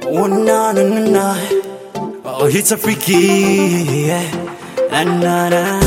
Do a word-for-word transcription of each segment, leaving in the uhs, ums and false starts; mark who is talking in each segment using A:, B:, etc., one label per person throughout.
A: Oh na na na na. Oh, it's a freaky, yeah. Na na na.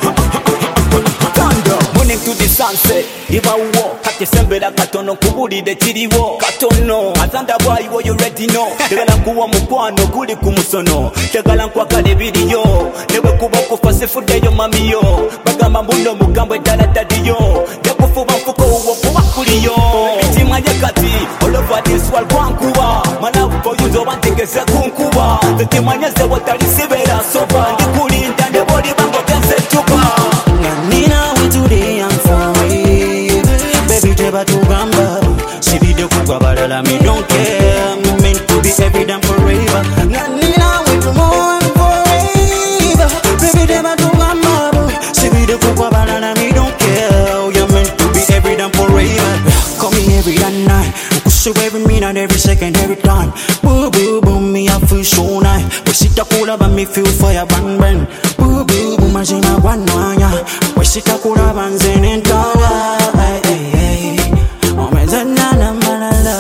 A: Morning to the sunset, iba uwo kati sembera katono kubulide kiriwo katono azanda bwayi wo you ready know tegala kuwa mukwano kuli kumusono tegala nkwakale biriyo newe kuba kufase fudeyo mamiyo bagamba mbuno mugambwe dala dadiyo yakufuba mfuko uwo kuba kuliyo bitimwa yakati all over this world kwankuba mana ukoyuzo bantegeze kunkuba tetimanyeze watali sibera soba ndikulinda neboli bango kense chupa nina we today I'm sorry baby teba tugamba si video kugwa balala me don't care I'm meant to be every damn forever nina we tomorrow and forever baby teba tugamba si video kugwa balala me don't care you're meant to be every damn forever call me every damn night push you every minute every second every time boo boo boo me I feel so nice we sit a cool but me feel fire burn burn boo boo boo majina wananya we sit a cool but zen tawa hey hey oh me zen na na malala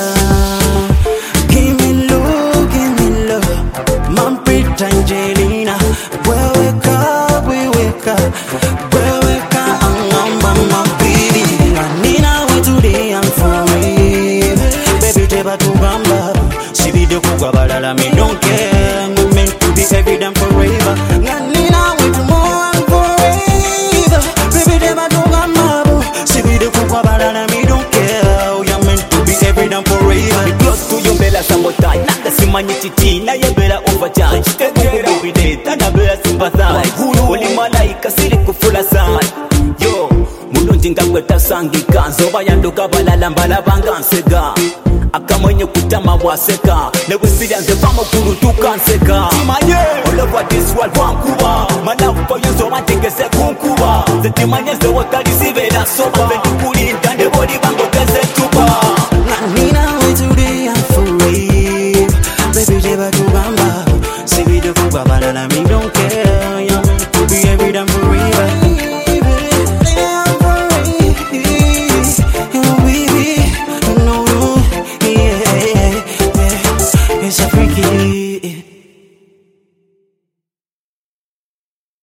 A: give me love give me love man pretty Angelina we wake up we wake up we wake up I'm my baby nina we today I'm for real baby teba tugamba si video kugwa balala me don't care I'm meant to be every damn forever nina we tomorrow and forever baby teba tugamba si video kugwa balala me don't care you're meant to be every damn forever close to your bella sabotage nanga simanyi titi na yebera overcharge tegera baby tana bella sympathize oli malaika sili kufula sana yo mulungi ngagweta sangika nzoba yanduka balala mbalabanga nsega akamwenye kutama bwaseka nebusirya nze pamukulu tukanseka timanye all over this world wankuba mana upo yuzo bantegese kunkuba nze timanye nze wotali sibera soba nze ndikulinda